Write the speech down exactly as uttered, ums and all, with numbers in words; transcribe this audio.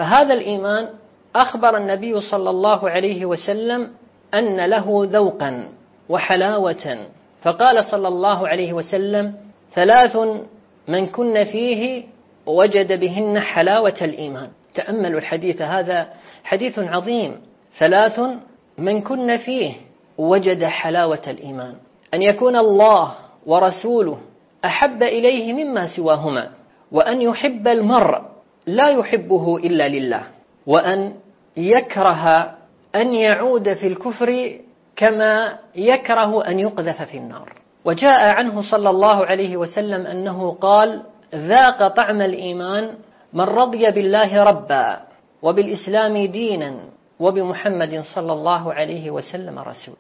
فهذا الإيمان أخبر النبي صلى الله عليه وسلم أن له ذوقا وحلاوة، فقال صلى الله عليه وسلم: ثلاث من كن فيه وجد بهن حلاوة الإيمان. تأملوا الحديث، هذا حديث عظيم. ثلاث من كن فيه وجد حلاوة الإيمان: أن يكون الله ورسوله أحب إليه مما سواهما، وأن يحب المرء لا يحبه إلا لله، وأن يكره أن يعود في الكفر كما يكره أن يقذف في النار. وجاء عنه صلى الله عليه وسلم أنه قال: ذاق طعم الإيمان من رضي بالله ربا وبالإسلام دينا وبمحمد صلى الله عليه وسلم رسول.